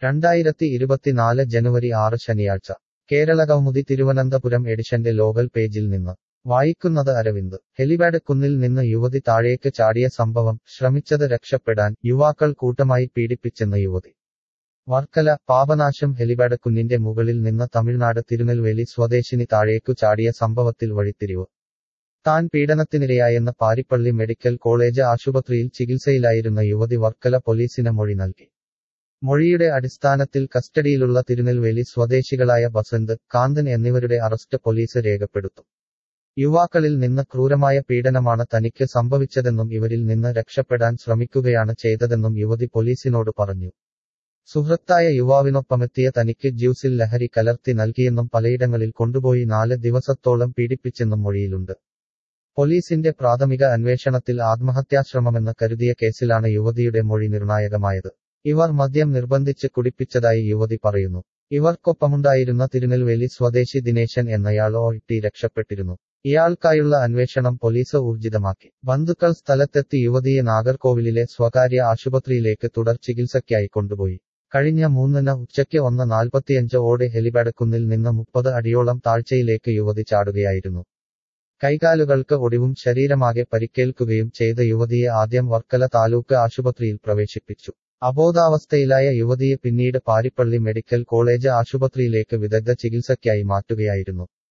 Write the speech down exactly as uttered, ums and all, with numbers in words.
രണ്ടായിരത്തി ഇരുപത്തിനാല് ജനുവരി ആറ് ശനിയാഴ്ച കേരളകൗമുദി തിരുവനന്തപുരം എഡിഷന്റെ ലോകൽ പേജിൽ നിന്ന് വായിക്കുന്നത് അരവിന്ദ്. ഹെലിപാഡ് കുന്നിൽ നിന്ന് യുവതി താഴേക്ക് ചാടിയ സംഭവം, ശ്രമിച്ചത് രക്ഷപ്പെടാൻ, യുവാക്കൾ കൂട്ടമായി പീഡിപ്പിച്ചെന്ന യുവതി. വർക്കല. പാപനാശം. ഹെലിപാഡ് കുന്നിന്റെ മുകളിൽ നിന്ന് തമിഴ്നാട് തിരുനെൽവേലി സ്വദേശിനി താഴേക്കു ചാടിയ സംഭവത്തിൽ വഴിത്തിരിവ്. താൻ പീഡനത്തിനിരയായെന്ന് പാരിപ്പള്ളി മെഡിക്കൽ കോളേജ് ആശുപത്രിയിൽ ചികിത്സയിലായിരുന്ന യുവതി വർക്കല പോലീസിന് മൊഴി നൽകി. മൊഴിയുടെ അടിസ്ഥാനത്തിൽ കസ്റ്റഡിയിലുള്ള തിരുനെൽവേലി സ്വദേശികളായ ബസന്ത്, കാന്തൻ എന്നിവരുടെ അറസ്റ്റ് പോലീസ് രേഖപ്പെടുത്തും. യുവാക്കളിൽ നിന്ന് ക്രൂരമായ പീഡനമാണ് തനിക്ക് സംഭവിച്ചതെന്നും ഇവരിൽ നിന്ന് രക്ഷപ്പെടാൻ ശ്രമിക്കുകയാണ് ചെയ്തതെന്നും യുവതി പോലീസിനോട് പറഞ്ഞു. സുഹൃത്തായ യുവാവിനൊപ്പമെത്തിയ തനിക്ക് ജ്യൂസിൽ ലഹരി കലർത്തി നൽകിയെന്നും പലയിടങ്ങളിൽ കൊണ്ടുപോയി നാല് ദിവസത്തോളം പീഡിപ്പിച്ചെന്നും മൊഴിയിലുണ്ട്. പോലീസിന്റെ പ്രാഥമിക അന്വേഷണത്തിൽ ആത്മഹത്യാശ്രമമെന്ന് കരുതിയ കേസിലാണ് യുവതിയുടെ മൊഴി നിർണായകമായത്. ഇവർ മദ്യം നിർബന്ധിച്ച് കുടിപ്പിച്ചതായി യുവതി പറയുന്നു. ഇവർക്കൊപ്പമുണ്ടായിരുന്ന തിരുനെൽവേലി സ്വദേശി ദിനേശൻ എന്നയാൾ ഓട്ടി രക്ഷപ്പെട്ടിരുന്നു. ഇയാൾക്കായുള്ള അന്വേഷണം പോലീസ് ഊർജിതമാക്കി. ബന്ധുക്കൾ സ്ഥലത്തെത്തി യുവതിയെ നാഗർകോവിലിലെ സ്വകാര്യ ആശുപത്രിയിലേക്ക് തുടർ ചികിത്സയ്ക്കായി കൊണ്ടുപോയി. കഴിഞ്ഞ മൂന്നിന് ഉച്ചയ്ക്ക് ഒന്ന് നാൽപ്പത്തിയഞ്ച് ഓടെ ഹെലിപാഡ് കുന്നിൽ നിന്ന് മുപ്പത് അടിയോളം താഴ്ചയിലേക്ക് യുവതി ചാടുകയായിരുന്നു. കൈകാലുകൾക്ക് ഒടിവും ശരീരമാകെ പരിക്കേൽക്കുകയും ചെയ്ത യുവതിയെ ആദ്യം വർക്കല താലൂക്ക് ആശുപത്രിയിൽ പ്രവേശിപ്പിച്ചു. അബോധാവസ്ഥയിലായ യുവതിയെ പിന്നീട് പാരിപ്പള്ളി മെഡിക്കൽ കോളേജ് ആശുപത്രിയിലേക്ക് വിദഗ്ധ ചികിത്സയ്ക്കായി മാറ്റുകയായിരുന്നു.